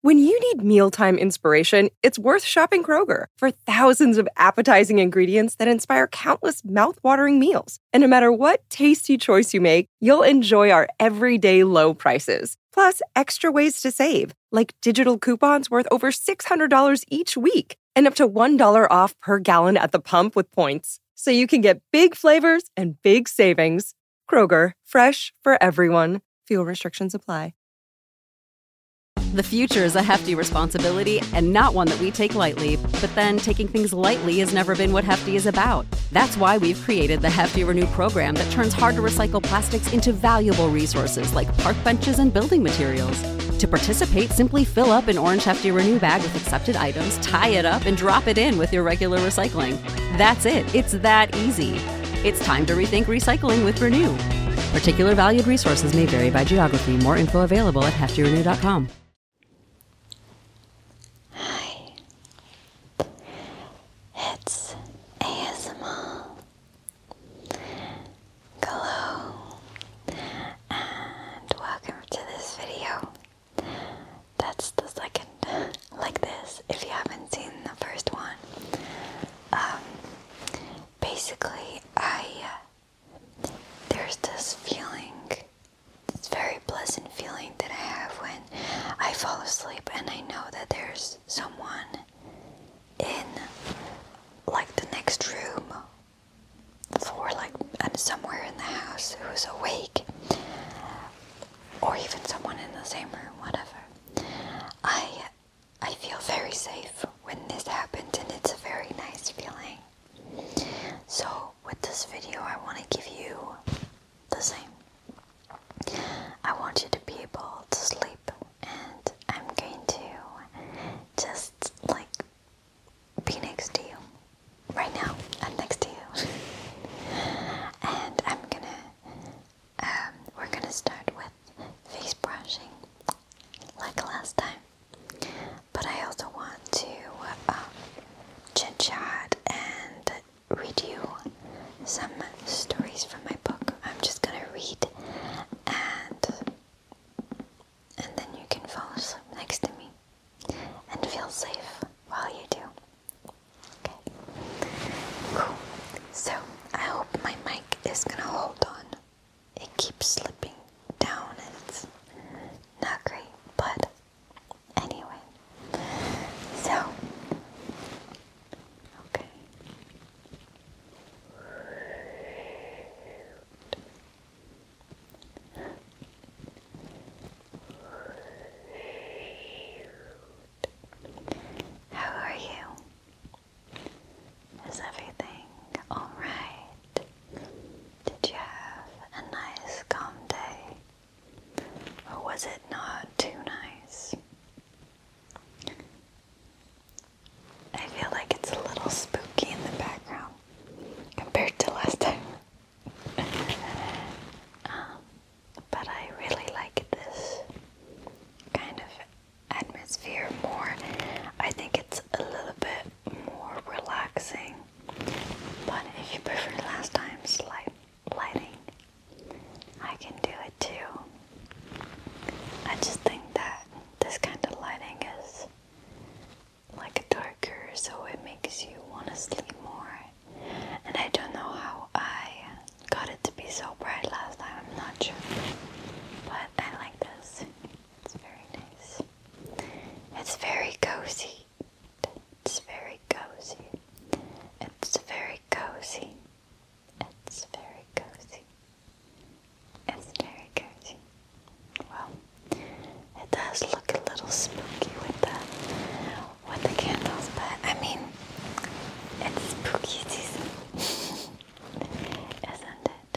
When you need mealtime inspiration, it's worth shopping Kroger for thousands of appetizing ingredients that inspire countless mouth-watering meals. And no matter what tasty choice you make, you'll enjoy our everyday low prices. Plus, extra ways to save, like digital coupons worth over $600 each week and up to $1 off per gallon at the pump with points. So you can get big flavors and big savings. Kroger, fresh for everyone. Fuel restrictions apply. The future is a hefty responsibility and not one that we take lightly. But then taking things lightly has never been what Hefty is about. That's why we've created the Hefty Renew program that turns hard-to-recycle plastics into valuable resources like park benches and building materials. To participate, simply fill up an orange Hefty Renew bag with accepted items, tie it up, and drop it in with your regular recycling. That's it. It's that easy. It's time to rethink recycling with Renew. Particular valued resources may vary by geography. More info available at heftyrenew.com. It's ASMR. Hello, and welcome to this video. That's the second like this, if you haven't seen the first one. Basically, there's this feeling, this very pleasant feeling that I have when I fall asleep and I know that there's someone in like the next room or like somewhere in the house who's awake, or even someone in the same room, whatever. I feel very safe when this happens, and it's a very nice feeling. So with this video I want to give you the same. I want you to be able to sleep, and I'm going to just like be next to you. Right now, I'm next to you. And we're gonna start with face brushing, like last time. But I also want to chit chat and read you some stories from my book. I'm just gonna read, and then you can fall asleep next to me and feel safe while you do. Okay. Cool. So I hope my mic is gonna hold on. It keeps slipping down and it's not great, but anyway. So, okay. How are you? Is everything alright? Did you have a nice calm day? Or was it not too nice? I feel like it's a little spooky in the background compared to last time. But I really like this kind of atmosphere more. I think it's a little bit more relaxing. But if you prefer last time's lighting, I can do it too. I just think that this kind of lighting is like darker, so it makes you want to sleep more. And I don't know how I got it to be so bright last time, I'm not sure. But I like this. It's very nice. It's very cozy. It's very cozy. It's very cozy. It's very cozy. It's very cozy. Well, it does look a little spooky with the candles, but I mean, it's spooky season, isn't it?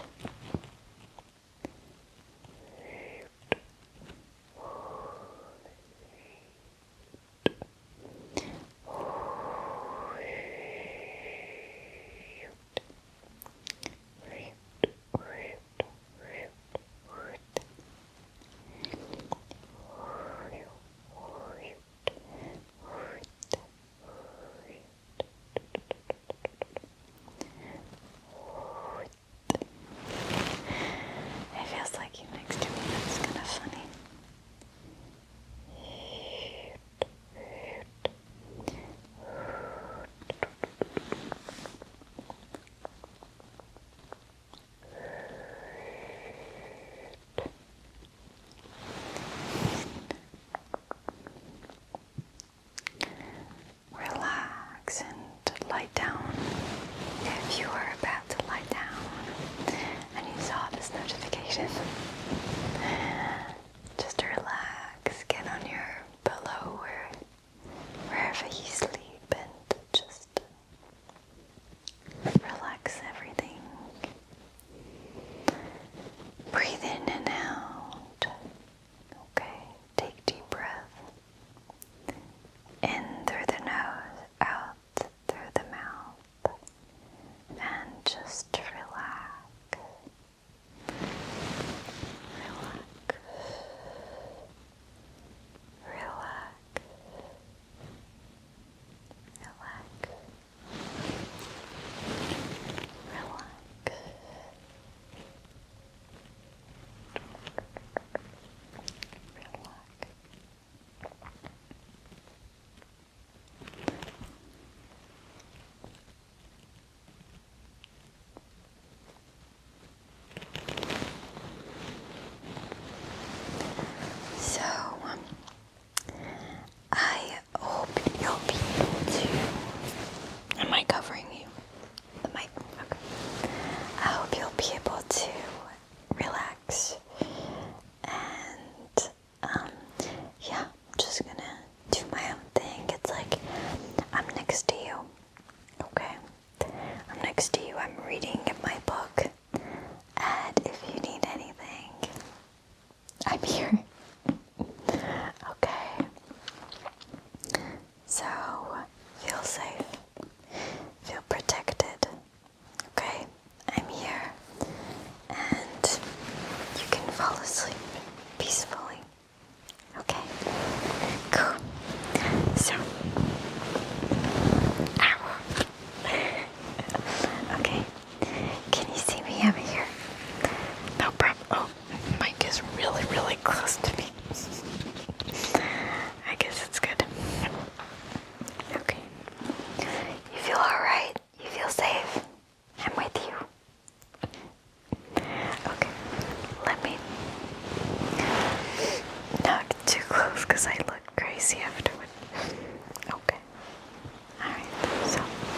because I look crazy afterward. Okay. Alright, so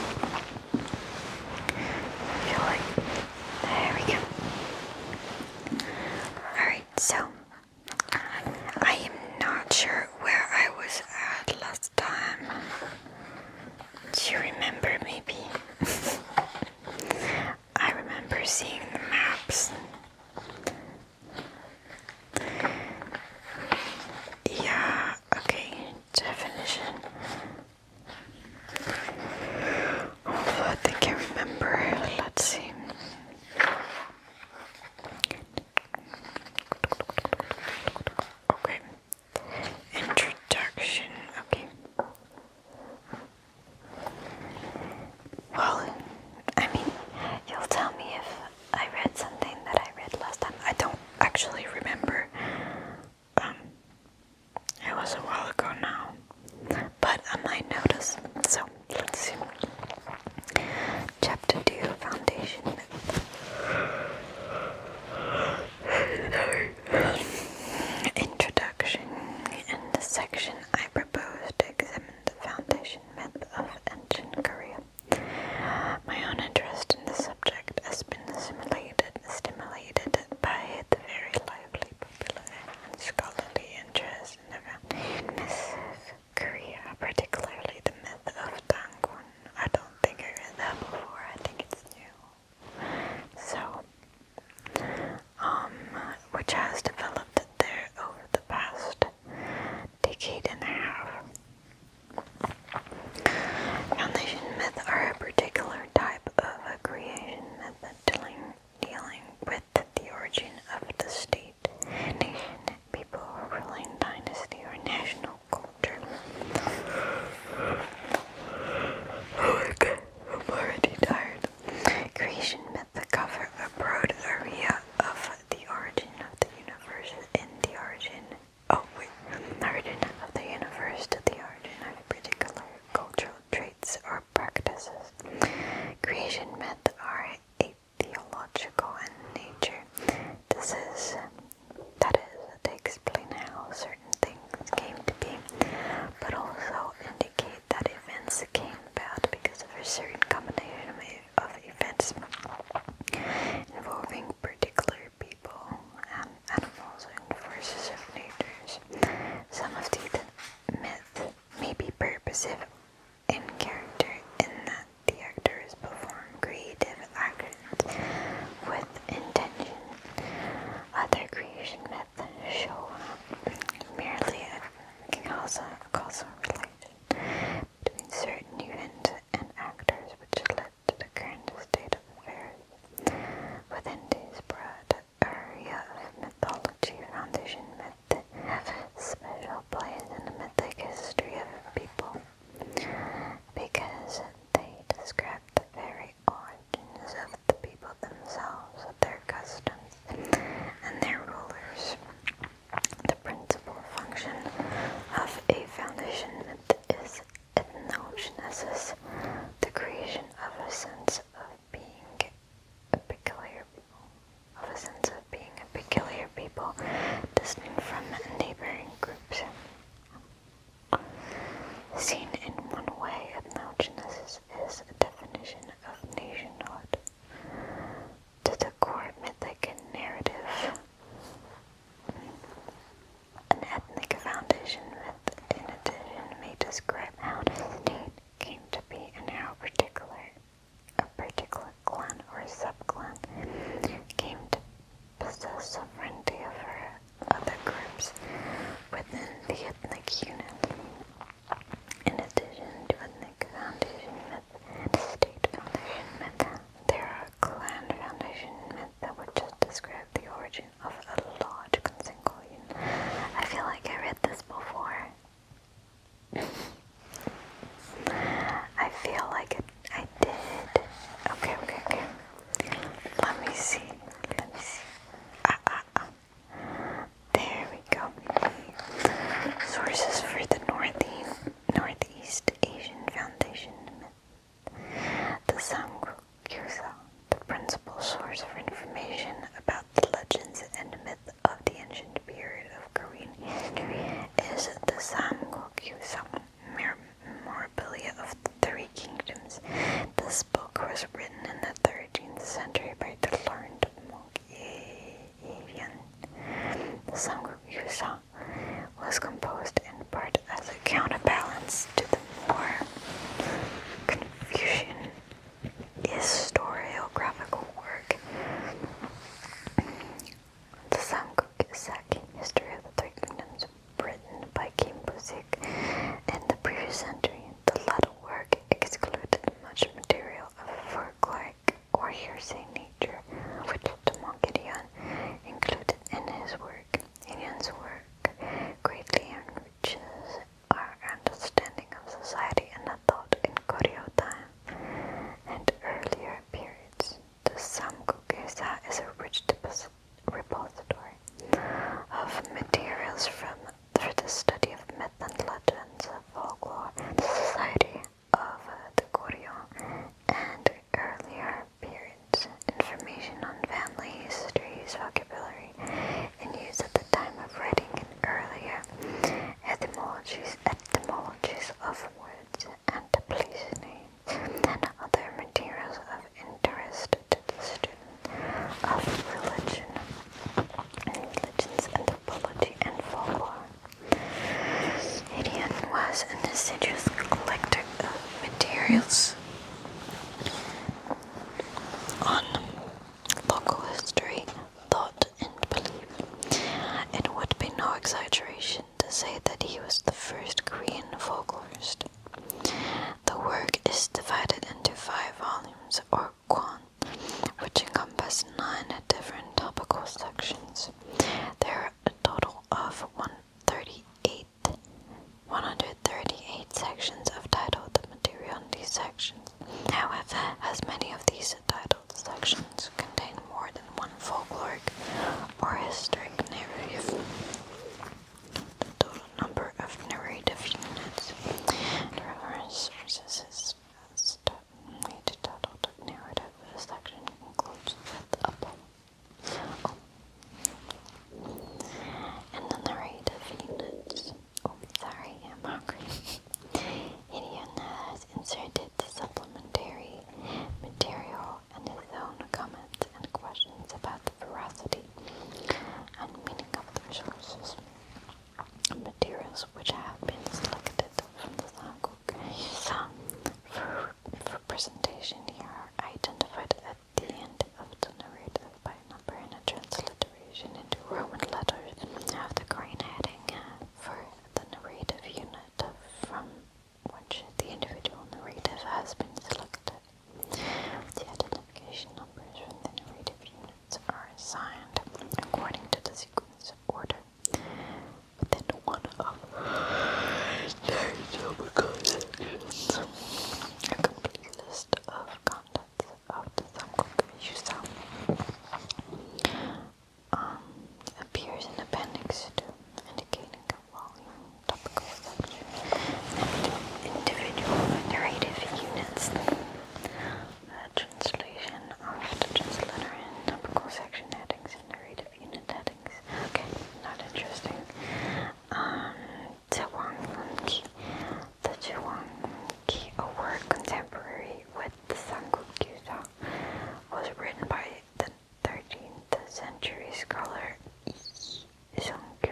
I feel like there we go. Alright, so I am not sure where I was at last time. Do you remember maybe? I remember seeing the maps. Yeah, okay, definition. I think I remember. Let's see. Okay. Introduction. Okay. Well, I mean, you'll tell me if I read something that I read last time. I don't actually remember. It was a while ago now, but I might notice. So, let's see. Chapter 2, Foundation Myth. Introduction. In this section, I propose to examine the foundation myth of ancient Korea. My own interest in the subject has been stimulated by the very lively, popular, and scholarly interest in the foundation myth of Korea, particularly the myth of Dangwon. I don't think I read that before. I think it's new. So, which has developed there over the past decade and a half. Foundation myths are a particular type of a creation method dealing with the origin of the state, nation, people, ruling dynasty, or national culture. Oh my god, I'm already tired. Creation myths cover a broad area of the origin of the universe of the universe to the origin of particular cultural traits or practices. Creation myths are theological in nature. That is, they explain how certain things came to be, but also indicate that events came about because of a certain combination of events involving particular people, animals, and forces of nature. Some of these myths may be purposive in character in that the actors perform creative actions with intention. Other creation myths show merely a causal relation between certain events and actors which led to the current state of affairs. Within this broad area of mythology, foundation myths have a special place in the mythic history of a people because they describe the very origins of the people themselves, their customs, and their rulers. The principal function of a foundation etymologies of words, and place names, and other materials of interest to the student of religions, anthropology, and folklore. Adrian was an assiduous collector of materials on local history, thought, and belief. It would be no exaggeration to say that he was the first Korean folklorist. The work is divided into 5 volumes, or kwan, which encompass 9 different topical sections. There are a total of 138 sections of titled material in these sections. However, as many of these titled sections contain more than one folkloric or historic narrative, the total number of narrative units and reference sources is each titled narrative section includes with a poem. And the narrative units. Sorry, I'm hungry. Gideon has inserted supplementary material and his own comments and questions about the veracity and meaning of the resources and materials which have been selected from the Samguk. Some, for presentation here, are identified at the end of the narrative by number and a transliteration into Roman letters of the Korean heading for the narrative unit from which the individual narrative has been selected. The identification numbers from the narrative units are assigned according to the sequence order within one of topical sections. A complete list of contents of the Samguk Yusa appears in Appendix 2, indicating a volume topical section and individual narrative units. The translation of the transliteration topical section headings and narrative unit headings. Okay, not interesting. Jewangki. The Jewangki, a word contemporary with the Samguk Yusa, was written by the 13th century scholar Sungkyu.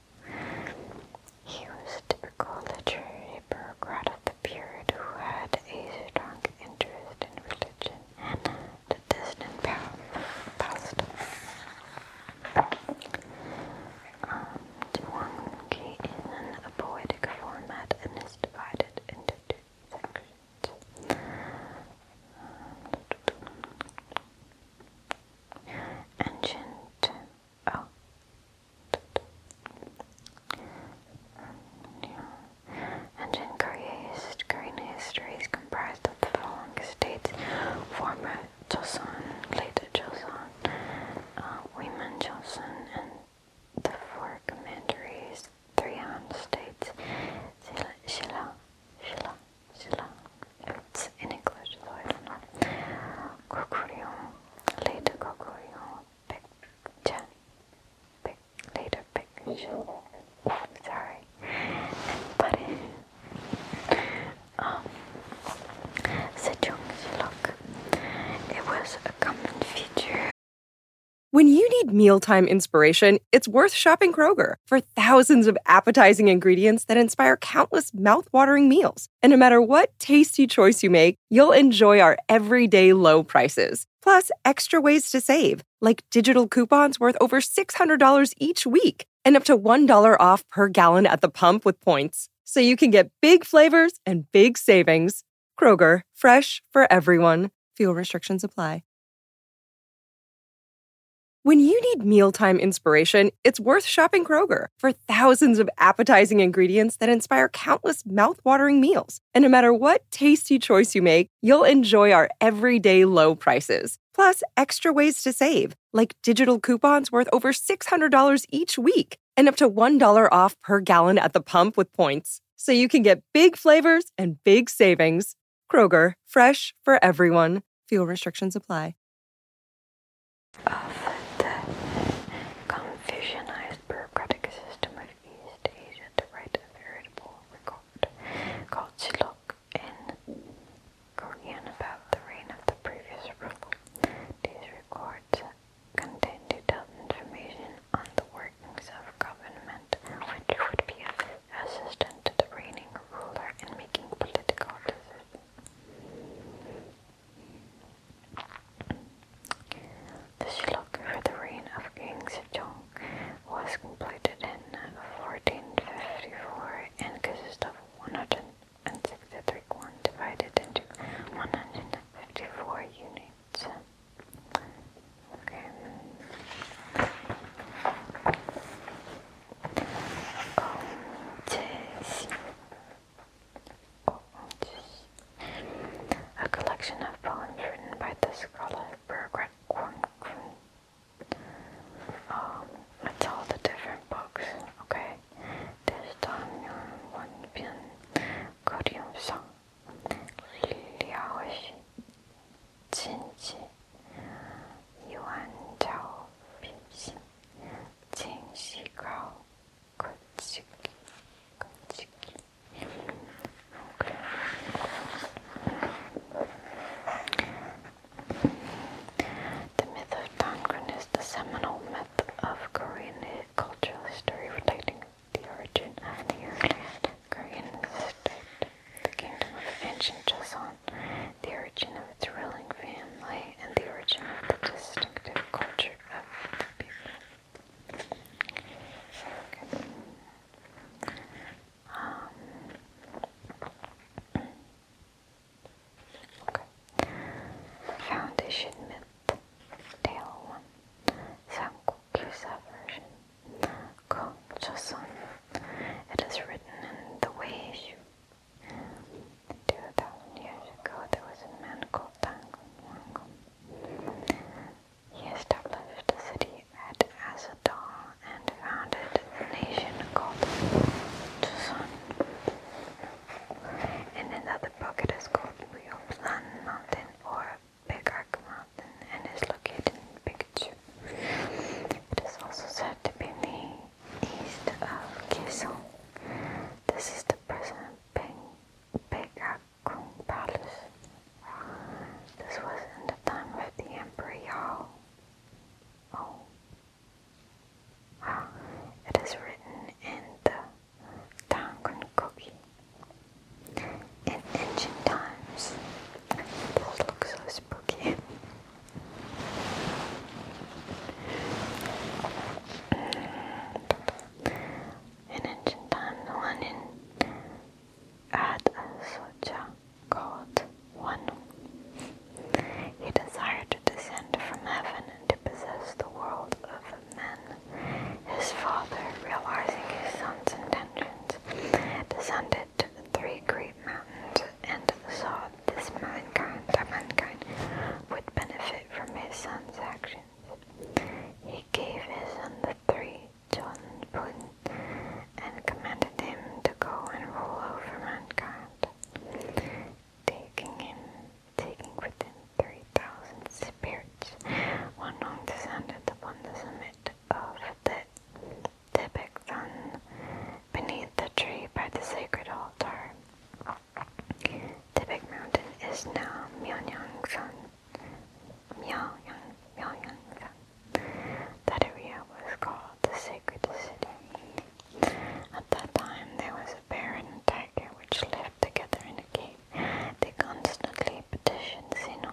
He was a typical literary bureaucrat of the period who had a strong interest in religion and the distant past. Jewangki is in a poetic format and is divided into 2 sections. Ancient Korean history is comprised of the following states: former Joseon, later Joseon, Women Joseon, and the 4 commanderies, 3 Han states, Shilla. It's in English, so I don't know. Goguryeo, later Goguryeo, Baekje, later Baekje. Sorry. But Sejong Shillok. It was a common feature. When you need mealtime inspiration, it's worth shopping Kroger for thousands of appetizing ingredients that inspire countless mouth-watering meals. And no matter what tasty choice you make, you'll enjoy our everyday low prices. Plus, extra ways to save, like digital coupons worth over $600 each week and up to $1 off per gallon at the pump with points. So you can get big flavors and big savings. Kroger, fresh for everyone. Fuel restrictions apply. When you need mealtime inspiration, it's worth shopping Kroger for thousands of appetizing ingredients that inspire countless mouth-watering meals. And no matter what tasty choice you make, you'll enjoy our everyday low prices. Plus, extra ways to save, like digital coupons worth over $600 each week and up to $1 off per gallon at the pump with points. So you can get big flavors and big savings. Kroger, fresh for everyone. Fuel restrictions apply. Of the Confucianized bureaucratic system of East Asia to write a veritable This is the present Beigakgung Palace. This was in the time of the Emperor Yao. Oh. Wow. It is written in the Tangunkoki. In ancient times. This looks so spooky. In ancient times, Lenin had a soldier called Wanu. He desired to descend from heaven and to possess the world of men. His father, realizing his son's intentions, descended to the 3 great mountains and saw this mankind would benefit from his son's actions. He gave his son the 3 Chonbun and commanded him to go and rule over mankind, taking with him 3,000 spirits. Wanong descended upon the summit of the Tibet-san beneath the tree by the sacred altar. Tibet Mountain is now Myeongnyang-san. That area was called the Sacred City. At that time, there was a bear and a tiger which lived together in a cave. They constantly petitioned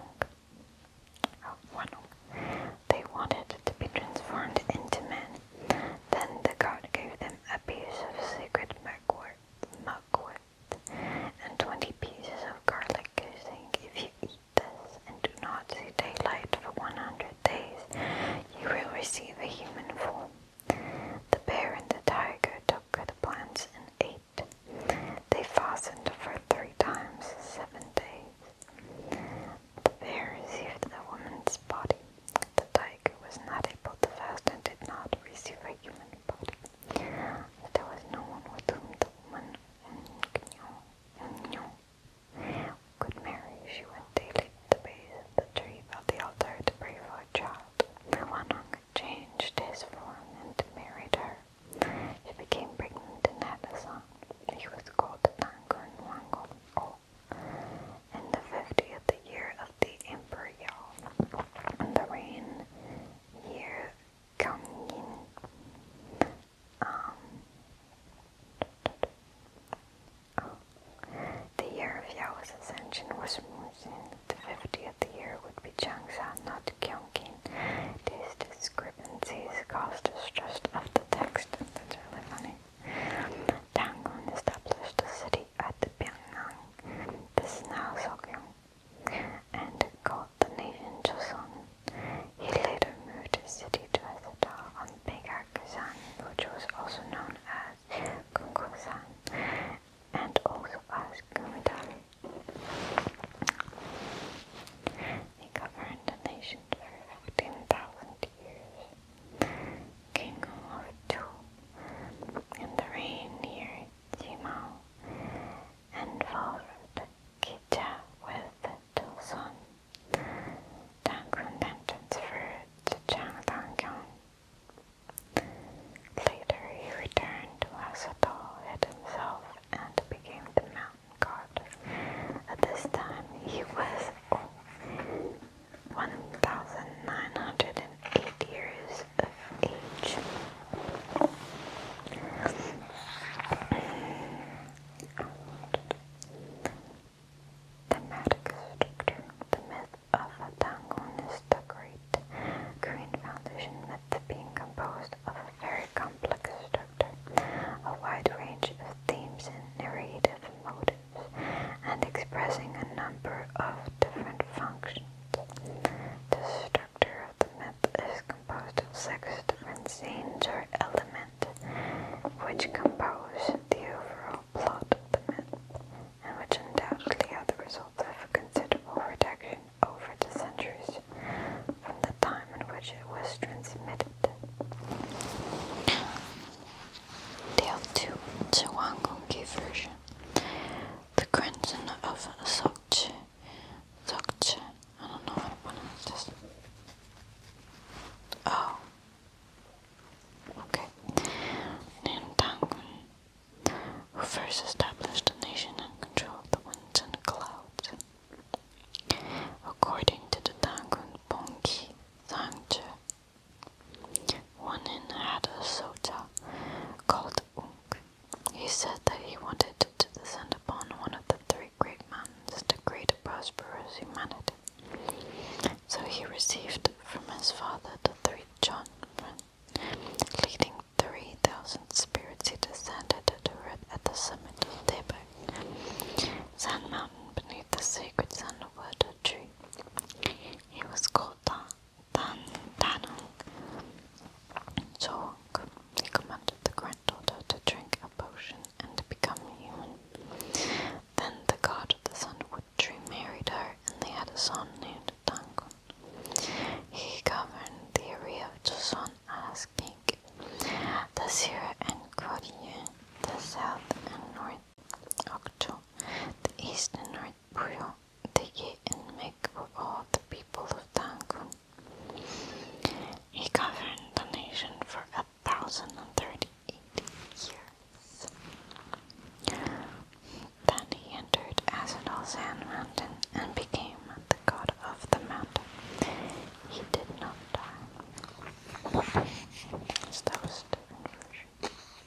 Wanong. They wanted to be transformed into men. Then the god gave them a piece of sacred mugwort and 20 pieces of garlic, saying, "If you eat this and do rulers established a nation and controlled the winds and clouds. According to the Tangun Bongki Sangje, one in had a Sota called Unk. He said that he wanted to descend upon one of the three great mountains to create a prosperous humanity. So he received from his father the three children. Leading 3,000 spirits, he descended to earth at the summit of Tebek, Sand Mountain beneath the sacred sandalwood tree. He was called Tanung. So he commanded the granddaughter to drink a potion and to become human. Then the god of the sandalwood tree married her, and they had a son named Tangun. He governed the area of Joseon as king. The Sira and Korea, the south and north Okcho, the east and north Puyo, the Ye and Mek were all the people of Tangun. He governed the nation for 1,038 years. Then he entered Azadal Sand Mountain and became the god of the mountain. He did not die. So that was a different version.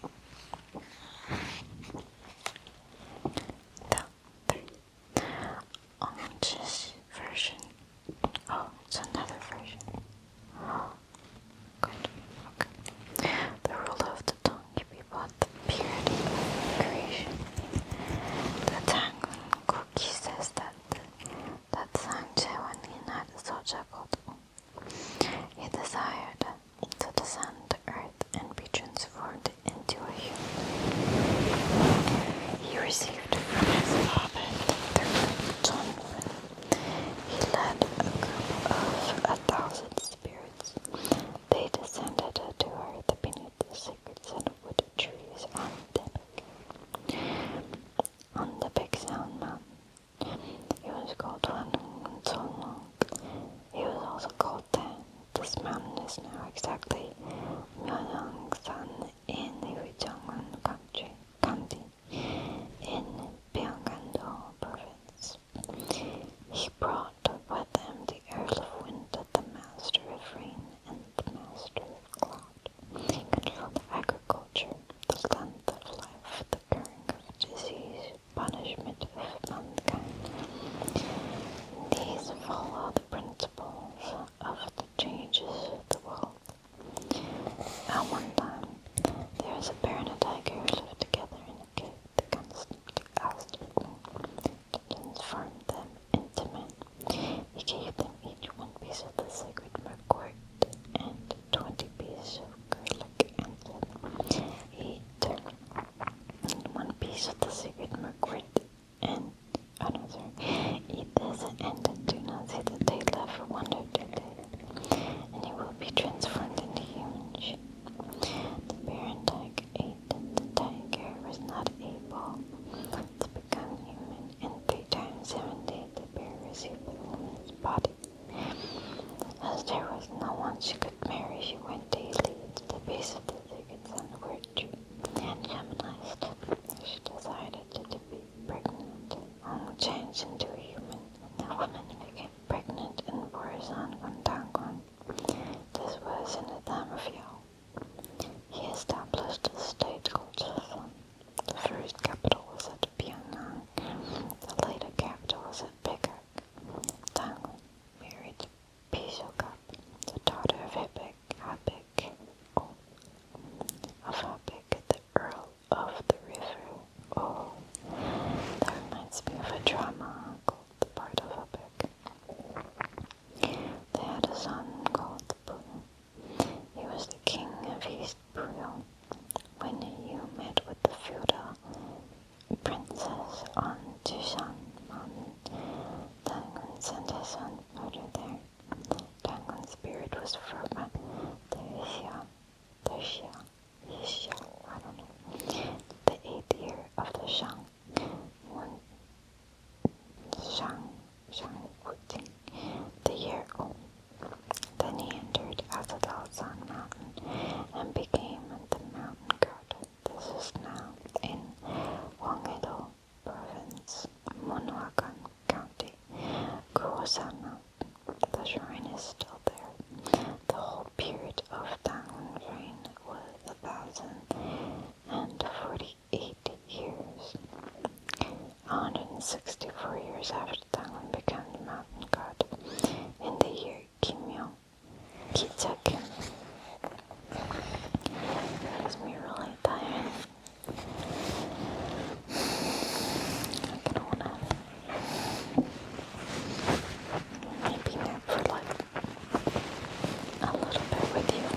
The Ong's version. Oh, it's another version. Oh, good. Okay. The ruler of the Tongyi people at the period of creation. The Tangun Kuki says that Sangje, when he had a soldier called he desired to descend to earth and be transformed into a human. He received from his father the great Chonren. He led a group of 1,000 spirits. They descended to earth beneath the sacred sandalwood trees on Tebek. On the Big Sound Mountain, he was called Wanung Solong. He was also called Tan. This mountain is now exactly Myeongsan in Uijeongwon County in Gyeonggi-do Province. He brought with him the Earl of Wind, the Master of Rain, and the Master of Cloud. He controlled agriculture, the length of life, the curing of disease, punishment of mankind. These follow the principles of the changes of the world. At one time, there was a bear and a tiger who lived together in a cave. They constantly asked him to transform them into men. He gave them each one piece of the sacred milkwort and 20 pieces of garlic and said, eat one piece of the sacred milkwort and eat this and do not see the day left for 1 or 2 days, and you will be transformed into human shape. The bear and tiger ate. The tiger was not able to become human. In 3 times 7 days, the bear received the woman's body. As there was no one she could marry, she went daily to the base of the sacred sandalwood tree and humanized. She decided to be pregnant. Changed into a human. The woman became pregnant and bore a son from Tangun. This was in the time of Yao. He established a state called Joseon. The first capital was at Pyongyang. The later capital was at Baekak. Tangun married Pisokap, the daughter of Habek, of Habek, the Earl of the River. Oh, that reminds me of a drama called The Part of Habek. They had a son called Puyo. He was the king of East Puyo. When Yu met with the feudal princess on Jishan Mountain, Tangun sent his son murder there. Tangun's spirit was from Yisha, I don't know, the 8th year of the Shang, the year old. Then he entered Azadal Sand Mountain and became the mountain god. This is now in Wang 164 years after Thailand became the mountain god, in the year Kimyo Kitsakim. Makes me really tired. I kind of wanna maybe nap for like a little bit with you.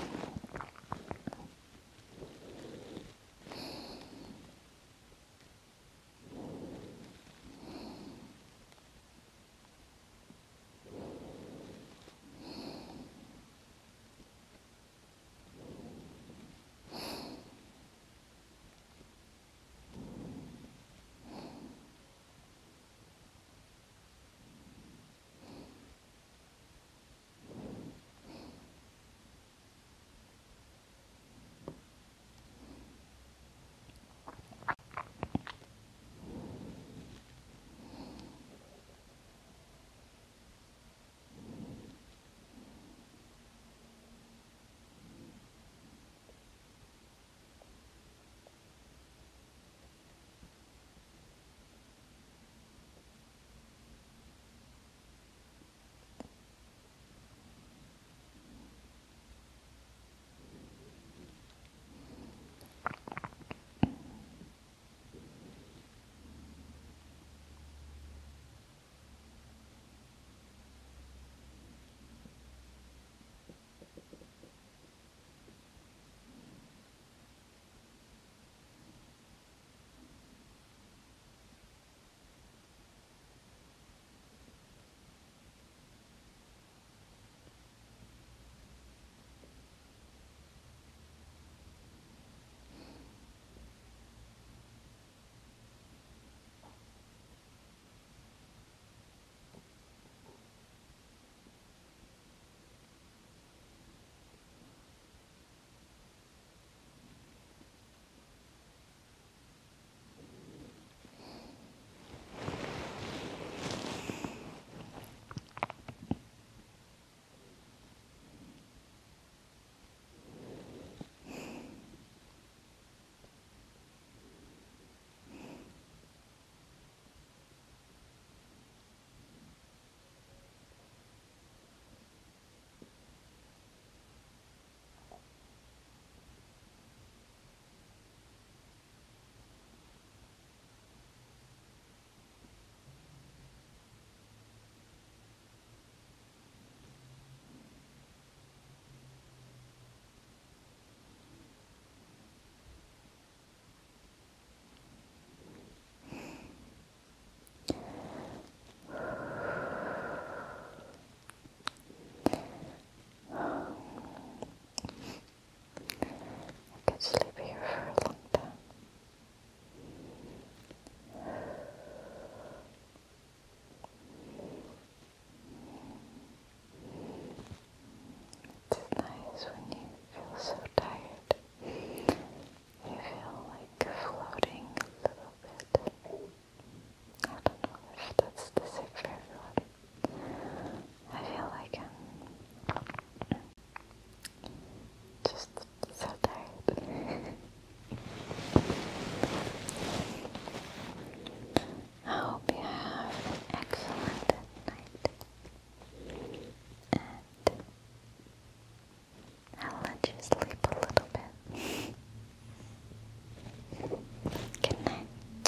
Sleep here for a long time. It's nice when you feel so tired. You feel like floating a little bit. I don't know if that's the same for everyone. I feel like I'm just so tired. I hope you have an excellent night, and I'll let you sleep a little bit. Good night.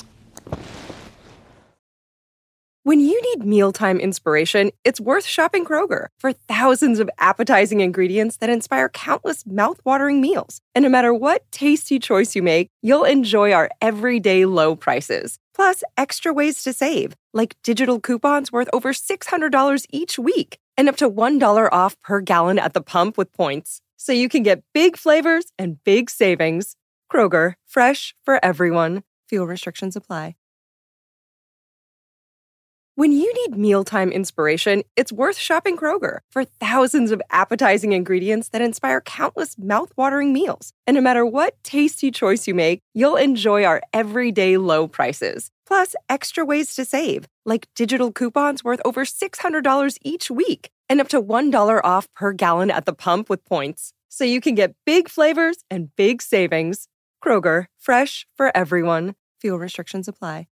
When you need mealtime inspiration, it's worth shopping Kroger for thousands of appetizing ingredients that inspire countless mouth-watering meals. And no matter what tasty choice you make, you'll enjoy our everyday low prices. Plus, extra ways to save, like digital coupons worth over $600 each week and up to $1 off per gallon at the pump with points. So you can get big flavors and big savings. Kroger, fresh for everyone. Fuel restrictions apply. When you need mealtime inspiration, it's worth shopping Kroger for thousands of appetizing ingredients that inspire countless mouth-watering meals. And no matter what tasty choice you make, you'll enjoy our everyday low prices. Plus, extra ways to save, like digital coupons worth over $600 each week and up to $1 off per gallon at the pump with points. So you can get big flavors and big savings. Kroger, fresh for everyone. Fuel restrictions apply.